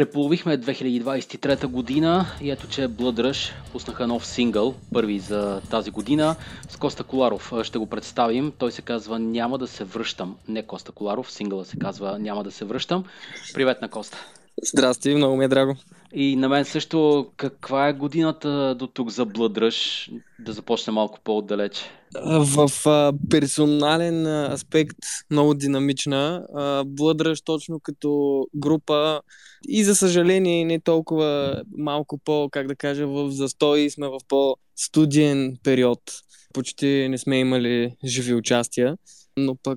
Преполовихме 2023 година и ето, че Blood Rush пуснаха нов сингъл, първи за тази година, с Коста Коларов. Ще го представим. Той се казва "Няма да се връщам". Не Коста Коларов, сингъла се казва "Няма да се връщам". Привет на Коста. Здрасти, много ми е драго. И на мен също. Каква е годината до тук за Blood Rush? Да започне малко по-отдалече. В персонален аспект много динамична. Blood Rush точно като група и за съжаление не толкова малко как да кажа, в застой, сме в по-студиен период. Почти не сме имали живи участия, но пък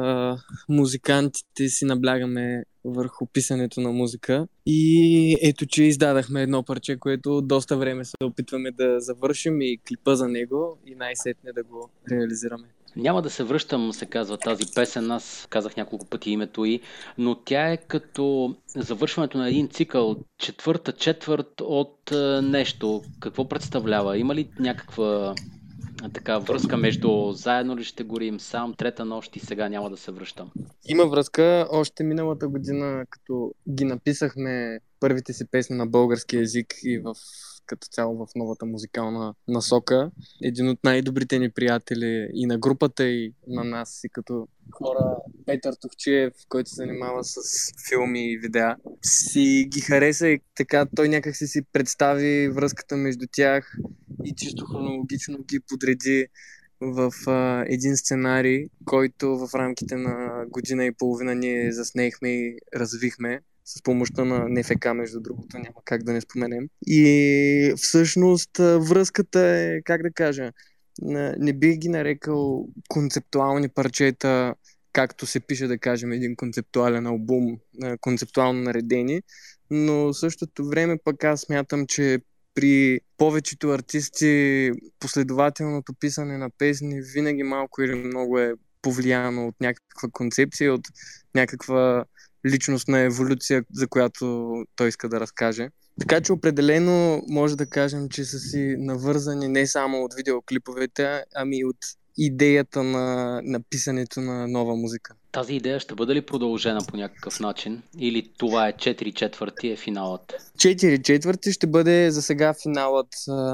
музикантите си наблягаме върху писането на музика. И ето, че издадахме едно парче, което доста време се опитваме да завършим и клипа за него и най-сетне да го реализираме. "Няма да се връщам" се казва тази песен. Аз казах няколко пъти името й, но тя е като завършването на един цикъл, четвърта четвърт от нещо. Какво представлява? Има ли някаква така връзка между "Заедно ли ще горим", "Сам", "Трета нощ" и сега "Няма да се връщам"? Има връзка. Още миналата година, като ги написахме първите си песни на български език и като цяло в новата музикална насока, един от най-добрите ни приятели и на групата, и на нас, и като хора, Петър Тухчиев, който се занимава с филми и видеа, си ги хареса и така той някак си представи връзката между тях и чисто хронологично ги подреди в един сценарий, който в рамките на година и половина ние заснехме и развихме с помощта на НФК, между другото, няма как да не споменем. И всъщност връзката е, как да кажа, не бих ги нарекал концептуални парчета, както се пише, да кажем, един концептуален албум, концептуално наредени, но в същото време пък аз смятам, че при повечето артисти последователното писане на песни винаги малко или много е повлияно от някаква концепция, от някаква личностна еволюция, за която той иска да разкаже. Така че определено може да кажем, че са си навързани не само от видеоклиповете, ами и от идеята на писането на нова музика. Тази идея ще бъде ли продължена по някакъв начин? Или това е 4 четвърти е финалът? 4 четвърти ще бъде за сега финалът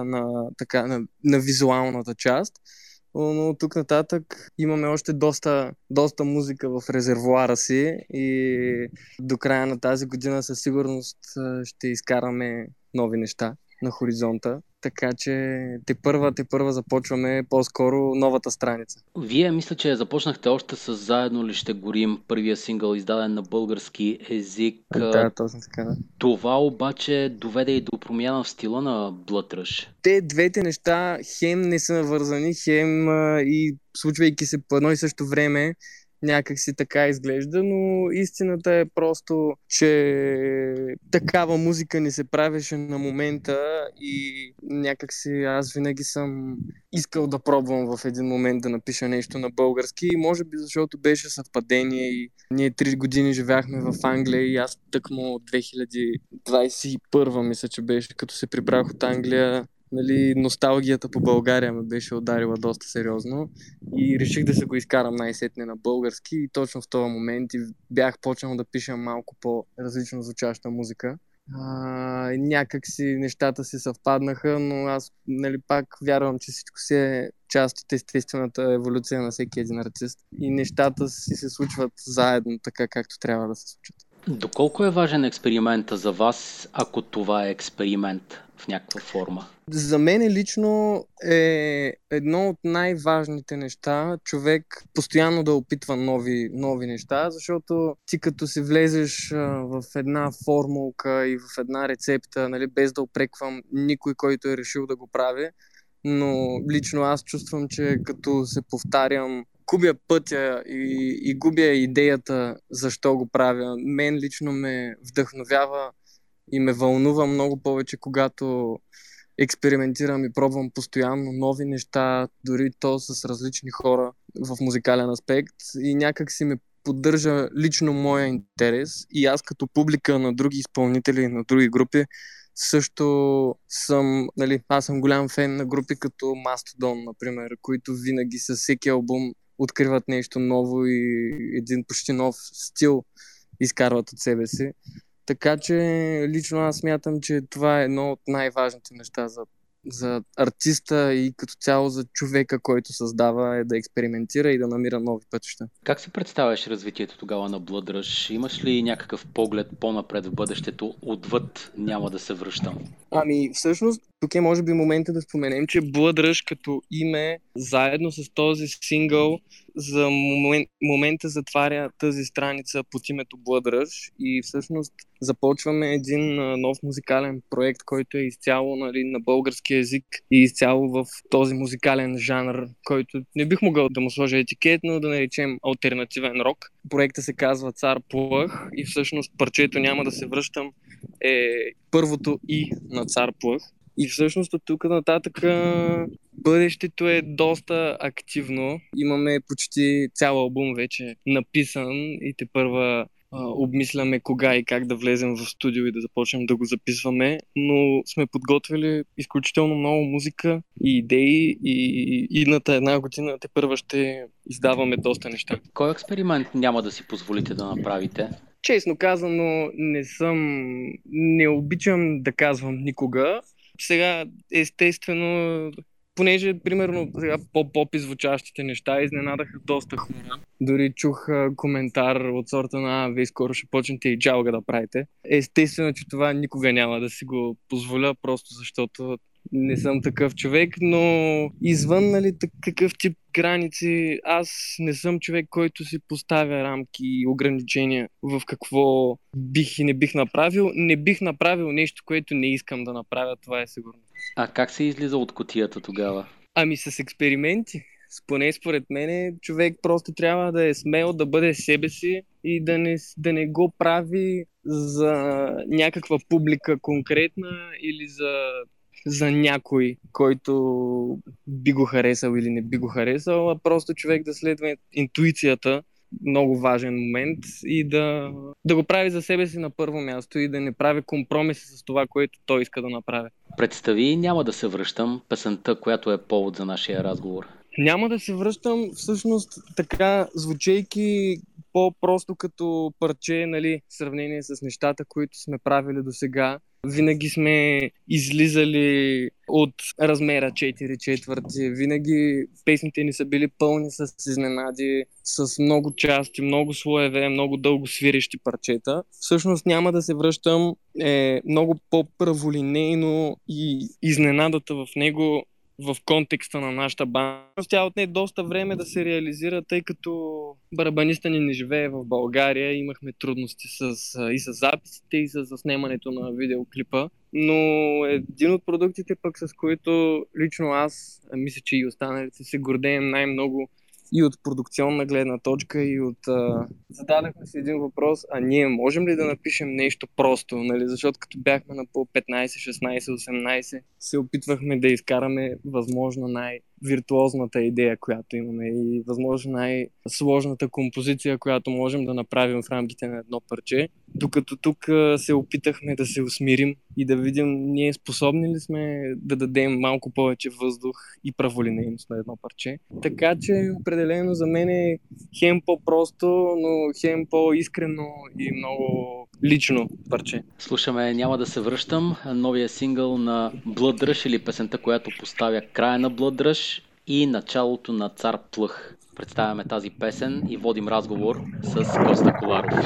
на визуалната част, но тук нататък имаме още доста музика в резервоара си и до края на тази година със сигурност ще изкараме нови неща на хоризонта. Така че те първа започваме по-скоро новата страница. Вие мисля, че започнахте още с "Заедно ли ще горим", първия сингъл, издаден на български език. Да, точно така. Да. Това обаче доведе и до промяна в стила на Blood Rush. Те двете неща хем не са навързани, хем и случвайки се по едно и също време, някак си така изглежда, но истината е просто, че такава музика ни се правеше на момента и някак си аз винаги съм искал да пробвам в един момент да напиша нещо на български и може би защото беше съвпадение и ние 3 години живяхме в Англия и аз тъкмо от 2021 мисля, че беше, като се прибрах от Англия. Нали, носталгията по България ме беше ударила доста сериозно и реших да се го изкарам най-сетне на български и точно в този момент и бях почнал да пиша малко по-различно звучаща музика. Някак си нещата си съвпаднаха, но аз пак вярвам, че всичко си е част от естествената еволюция на всеки един артист и нещата си се случват заедно, така както трябва да се случат. Доколко е важен експеримента за вас, ако това е експеримент в някаква форма? За мен лично е едно от най-важните неща човек постоянно да опитва нови неща, защото ти като си влезеш в една формулка и в една рецепта, нали, без да упреквам никой, който е решил да го прави, но лично аз чувствам, че като се повтарям, губя пътя и губя идеята защо го правя. Мен лично ме вдъхновява и ме вълнува много повече, когато експериментирам и пробвам постоянно нови неща, дори то с различни хора в музикален аспект и някак си ме поддържа лично моя интерес и аз като публика на други изпълнители, на други групи също съм, аз съм голям фен на групи като Mastodon, например, които винаги със всеки албум откриват нещо ново и един почти нов стил изкарват от себе си. Така че лично аз смятам, че това е едно от най-важните неща за артиста и като цяло за човека, който създава, е да експериментира и да намира нови пътища. Как си представяш развитието тогава на Blood Rush? Имаш ли някакъв поглед по-напред в бъдещето, отвъд няма да се връщам? Ами всъщност тук е може би момента да споменем, че Blood Rush като име, заедно с този сингъл, за момента затваря тази страница под името Blood Rush и всъщност започваме един нов музикален проект, който е изцяло, нали, на български език и изцяло в този музикален жанр, който не бих могъл да му сложа етикет, но да наречем алтернативен рок. Проектът се казва Цар Плъх и всъщност парчето "Няма да се връщам" е първото "и" на Цар Плъх. И всъщност от тук нататък бъдещето е доста активно. Имаме почти цял албум вече написан и тепърва обмисляме кога и как да влезем в студио и да започнем да го записваме, но сме подготвили изключително много музика и идеи и идната една година тепърва ще издаваме доста неща. Кой експеримент няма да си позволите да направите? Честно казано, не обичам да казвам никога. Сега, естествено, понеже, примерно, сега по-поп звучащите неща изненадаха доста хора. Дори чух коментар от сорта на "Вие скоро ще почнете и джалга да правите". Естествено, че това никога няма да си го позволя, просто защото не съм такъв човек, но извън, нали, какъв тип граници, аз не съм човек, който си поставя рамки и ограничения в какво бих и не бих направил. Не бих направил нещо, което не искам да направя, това е сигурно. А как се излиза от кутията тогава? Ами с експерименти. Поне според мен човек просто трябва да е смел да бъде себе си и да не го прави за някаква публика конкретна или за някой, който би го харесал или не би го харесал, а просто човек да следва интуицията, много важен момент, и да го прави за себе си на първо място и да не прави компромиси с това, което той иска да направи. Представи "Няма да се връщам", песента, която е повод за нашия разговор. "Няма да се връщам", всъщност така, звучейки по-просто като парче, нали, в сравнение с нещата, които сме правили до сега. Винаги сме излизали от размера 4/4. Винаги песните ни са били пълни с изненади, с много части, много слоеве, много дълго свирещи парчета. Всъщност "Няма да се връщам" е много по-праволинейно и изненадата в него в контекста на нашата банда. Тя отне доста време да се реализира, тъй като барабаниста ни не живее в България. Имахме трудности и с записите, и с заснемането на видеоклипа. Но един от продуктите пък, с които лично аз, мисля, че и останалите, се гордеем най-много и от продукционна гледна точка, и от... Зададахме си един въпрос: а ние можем ли да напишем нещо просто? Нали? Защото като бяхме на по 15, 16, 18, се опитвахме да изкараме възможно най-виртуозната идея, която имаме, и възможно най-сложната композиция, която можем да направим в рамките на едно парче. Докато тук се опитахме да се усмирим и да видим ние способни ли сме да дадем малко повече въздух и праволинейност на едно парче. Така че определено за мен е хем по-просто, но хем по-искрено и много лично парче. Слушаме "Няма да се връщам", новия сингъл на Blood Rush, или песента, която поставя края на Blood Rush и началото на Цар Плъх. Представяме тази песен и водим разговор с Коста Коларов.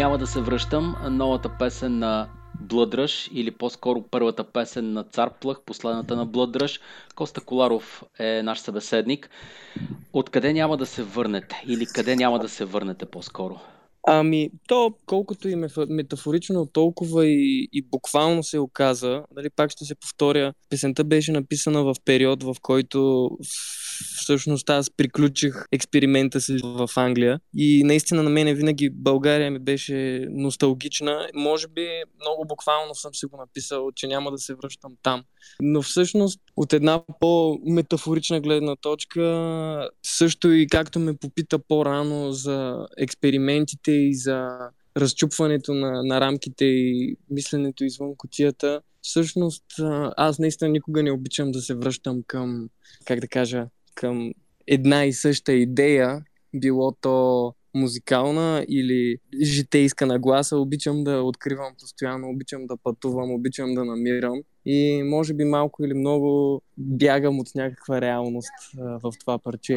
няма да се връщам, новата песен на Блъдръж или по-скоро първата песен на Цар Плъх, последната на Блъдръж. Коста Коларов е наш събеседник. Откъде няма да се върнете или къде няма да се върнете по-скоро? Ами, то колкото и метафорично, толкова и буквално се оказа. Нали, пак ще се повторя. Песента беше написана в период, в който всъщност аз приключих експеримента си в Англия. И наистина на мен винаги България ми беше носталгична. Може би много буквално съм си го написал, че няма да се връщам там. Но всъщност от една по-метафорична гледна точка, също и както ме попита по-рано за експериментите и за разчупването на рамките и мисленето извън кутията, всъщност аз наистина никога не обичам да се връщам към, как да кажа, към една и съща идея, било то музикална или житейска нагласа. Обичам да откривам постоянно, обичам да пътувам, обичам да намирам и може би малко или много бягам от някаква реалност в това парче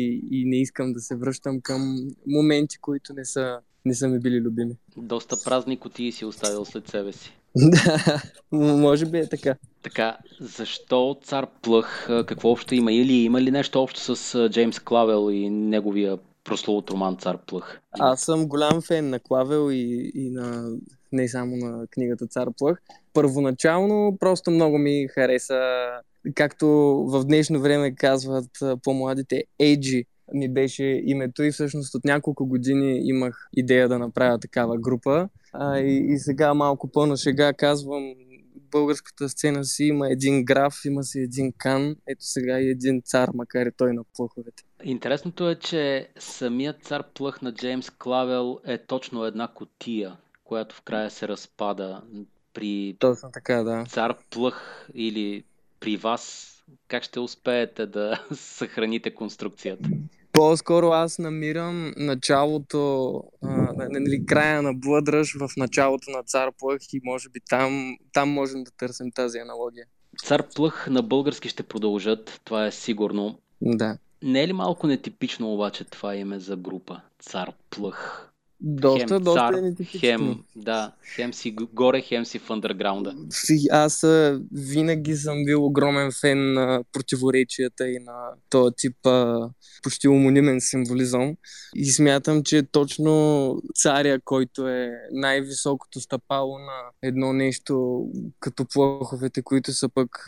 и не искам да се връщам към моменти, които не са ми били любими. Доста празни кутии си оставил след себе си. Да, може би е така. Така, защо Цар Плъх? Какво общо има? Или има ли нещо общо с Джеймс Клавел и неговия прословут роман Цар Плъх? Аз съм голям фен на Клавел и на не само на книгата Цар Плъх. Първоначално просто много ми хареса, както в днешно време казват по-младите, Еджи ми беше името и всъщност от няколко години имах идея да направя такава група. И сега малко по-на шега казвам, българската сцена си има един граф, има си един кан, ето сега и един цар, макар и той на плъховете. Интересното е, че самият Цар Плъх на Джеймс Клавел е точно една кутия, която в края се разпада. При Точно така, да. Цар Плъх или при вас, как ще успеете да съхраните конструкцията? По-скоро аз намирам началото, края на Блъдръж в началото на Цар Плъх и може би там можем да търсим тази аналогия. Цар Плъх на български ще продължат, това е сигурно. Да. Не е ли малко нетипично обаче това име за група? Цар Плъх. Доста е нетипично. Хем си горе, хем си в андерграунда. Аз винаги съм бил огромен фен на противоречията и на този тип почти умонимен символизъм. И смятам, че точно царя, който е най-високото стъпало на едно нещо, като плъховете, които са пък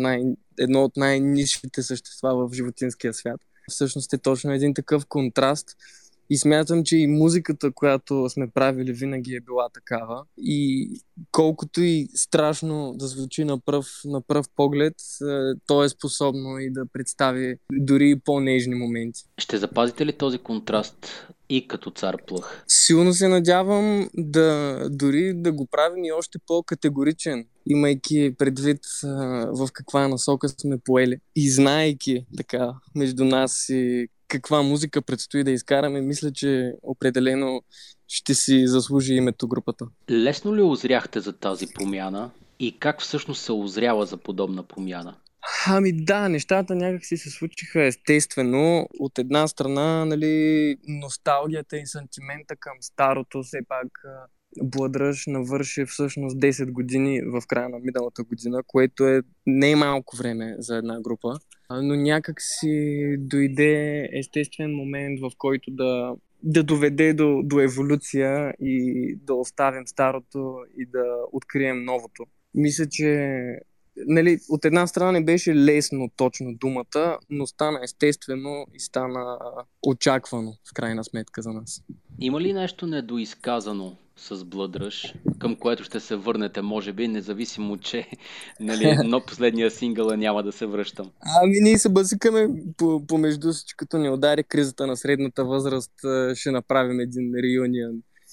едно от най-низшите същества в животинския свят. Всъщност е точно един такъв контраст. И смятам, че и музиката, която сме правили, винаги е била такава. И колкото и страшно да звучи на пръв поглед, то е способно и да представи дори и по-нежни моменти. Ще запазите ли този контраст и като Цар Плъх? Силно се надявам дори да го правим и още по-категоричен, имайки предвид в каква насока сме поели. И знаейки така между нас и каква музика предстои да изкараме, мисля, че определено ще си заслужи името групата. Лесно ли озряхте за тази промяна и как всъщност се озрява за подобна промяна? Ами да, нещата някак си се случиха естествено. От една страна, нали, носталгията и сантимента към старото, все пак Блъдръж навърши всъщност 10 години в края на миналата година, което е не малко време за една група. Но някак си дойде естествен момент, в който да доведе до еволюция и да оставим старото и да открием новото. Мисля, че нали, от една страна не беше лесно точно думата, но стана естествено и стана очаквано в крайна сметка за нас. Има ли нещо недоизказано с Блъдръж, към което ще се върнете, може би, независимо, че нали, но последния сингъл няма да се връщам? Ами ние се бъзикаме помежду си, че като ни удари кризата на средната възраст, ще направим един реюнион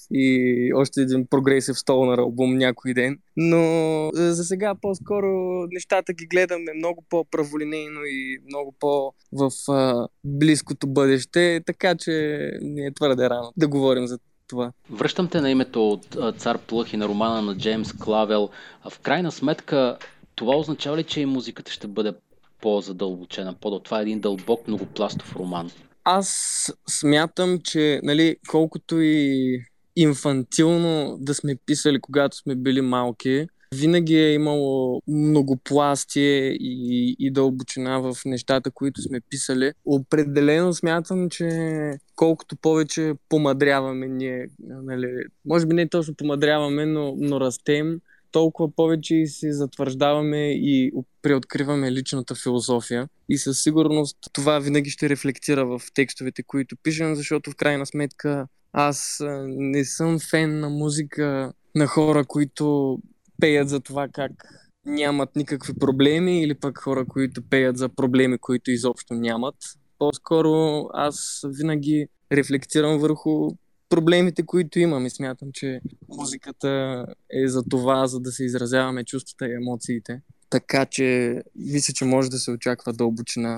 и още един прогресив столнър албум някой ден. Но за сега по-скоро нещата ги гледаме много по-праволинейно и много по-в близкото бъдеще, така че не е твърде рано да говорим за това. Връщам те на името от Цар Плъх и на романа на Джеймс Клавел. В крайна сметка, това означава ли, че и музиката ще бъде по-задълбочена? Това е един дълбок, многопластов роман. Аз смятам, че нали, колкото и инфантилно да сме писали, когато сме били малки. Винаги е имало многопластие и дълбочина в нещата, които сме писали. Определено смятам, че колкото повече помадряваме ние, нали, може би не точно помадряваме, но растем, толкова повече и се затвърждаваме и преоткриваме личната философия. И със сигурност това винаги ще рефлектира в текстовете, които пишем, защото в крайна сметка аз не съм фен на музика на хора, които пеят за това как нямат никакви проблеми или пък хора, които пеят за проблеми, които изобщо нямат. По-скоро аз винаги рефлектирам върху проблемите, които имам и смятам, че музиката е за това, за да се изразяваме чувствата и емоциите. Така че мисля, че може да се очаква дълбочина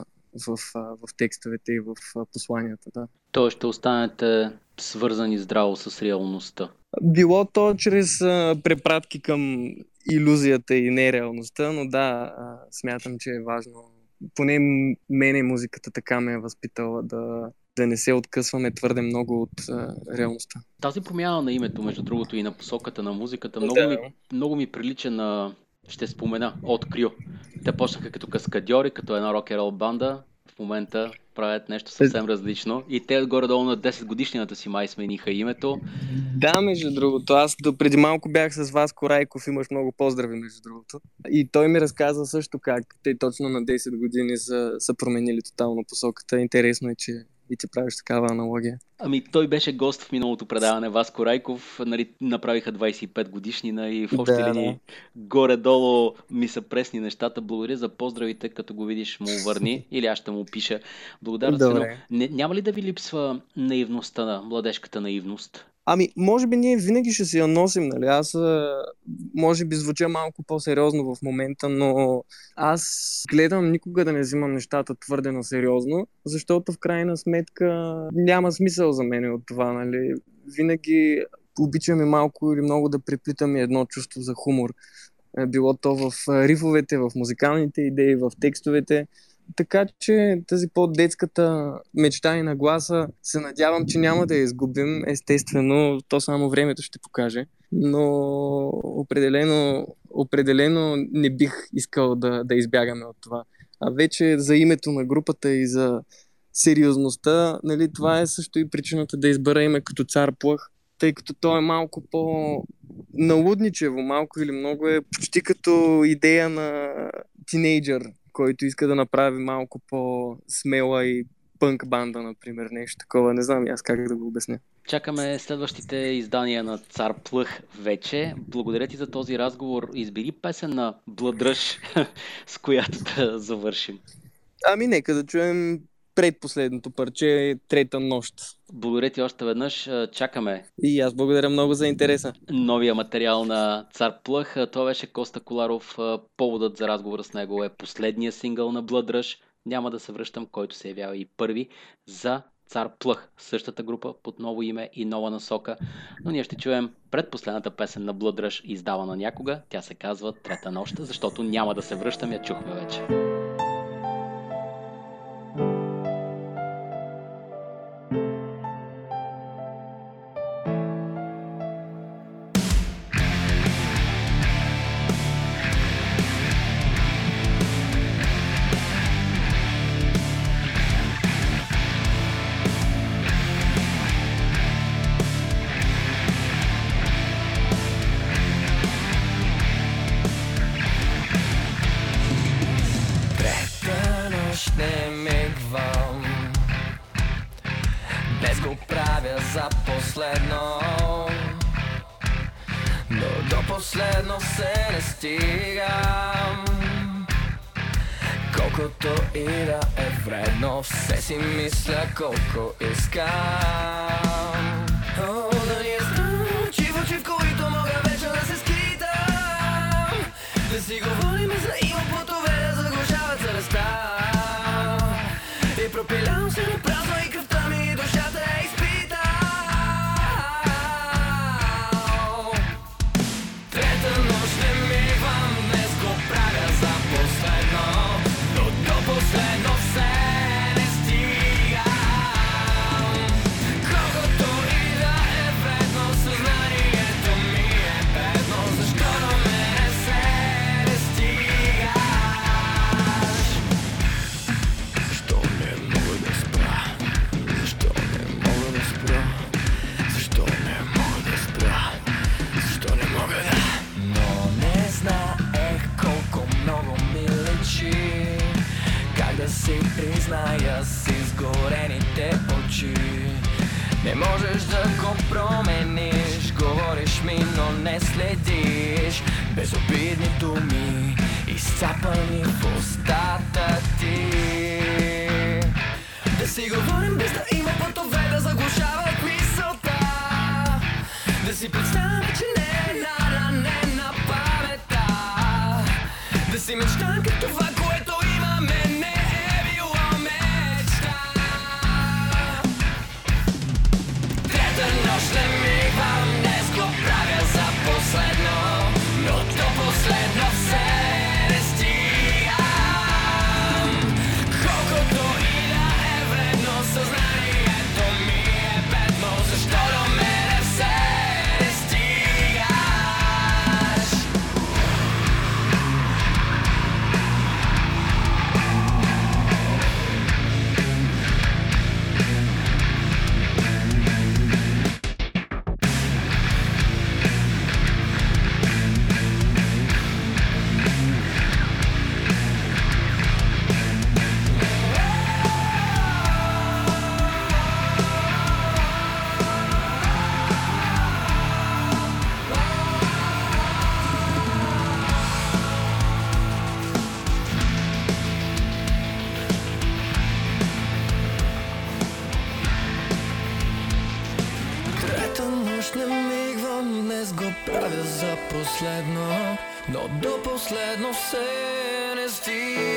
в текстовете и в посланията. Да. То ще останете свързани здраво с реалността. Било то чрез препратки към илюзията и нереалността, но да, смятам, че е важно. Поне мене музиката така ме е възпитала да не се откъсваме твърде много от реалността. Тази промяна на името, между другото, и на посоката на музиката, много ми прилича на, ще спомена, от Крю. Те почнаха като каскадьори, като една рок-н-рол банда. В момента правят нещо съвсем различно. И те горе-долу на 10 годишнината си май смениха името. Да, между другото. Аз преди малко бях с Васко Райков, имаш много поздрави, между другото. И той ми разказа също как те точно на 10 години са променили тотално посоката. Интересно е, че и ти правиш такава аналогия. Ами той беше гост в миналото предаване, Васко Райков, нали, направиха 25 годишнина и в общи линии горе-долу ми са пресни нещата. Благодаря за поздравите, като го видиш му върни или аз ще му пиша. Благодаря. Няма ли да ви липсва наивността, младежката наивност? Ами, може би ние винаги ще си я носим, нали? Аз може би звуча малко по-сериозно в момента, но аз гледам никога да не взимам нещата твърде на сериозно, защото в крайна сметка няма смисъл за мен от това, нали? Винаги обичаме малко или много да преплитаме едно чувство за хумор. Било то в рифовете, в музикалните идеи, в текстовете. Така че тази по-детската мечта и нагласа се надявам, че няма да я изгубим. Естествено, то само времето ще покаже. Но определено не бих искал да избягаме от това. А вече за името на групата и за сериозността, нали, това е също и причината да избера име като Цар Плъх, тъй като то е малко по-налудничево, малко или много е почти като идея на тинейджър, който иска да направи малко по-смела и пънк банда, например, нещо такова. Не знам аз как да го обясня. Чакаме следващите издания на Цар Плъх вече. Благодаря ти за този разговор. Избери песен на Бладръж, с която да завършим. Ами нека да чуем предпоследното парче, Трета нощ. Благодаря ти още веднъж. Чакаме. И аз благодаря много за интереса. Новия материал на Цар Плъх. Това беше Коста Коларов. Поводът за разговора с него е последния сингъл на Бладръж. Няма да се връщам, който се явява и първи за Цар Плъх. Същата група под ново име и нова насока. Но ние ще чуем предпоследната песен на Бладръж, издавана някога. Тя се казва Трета нощ, защото няма да се връщам, я чухме вече. Не мигвам, без го правя за последно, но до последно се не стигам. Колкото и да е вредно, все си мисля колко искам. Да ни е очи в очи, в които мога вече да се скитам, да си говорим за има плотове, да заглушават съвестта. И пропилявам се на празно и кръвта ми и душата е изпитал. Трета нощ не мивам, днес го правя за последно, но до последно все не стигам. Колкото и да е вредно, да си призная с изгорените очи. Не можеш да го промениш, говориш ми, но не следиш. Безобидни думи, изцапани в устата ти. Да си говорим без да има пътове да заглушават мисълта. Да си представяме, че не е наранена паметта. Да си мечтаем как това, което имаме, не е било мечта. Трета нощ не мигвам, днес го правя за последно, но до последно все не стигам. Колкото и да е вредно, съзнанието ми е бедно, защо до мене все не стигаш. Трета нощ не мигвам, днес го правя за последно, но до последно все не стига.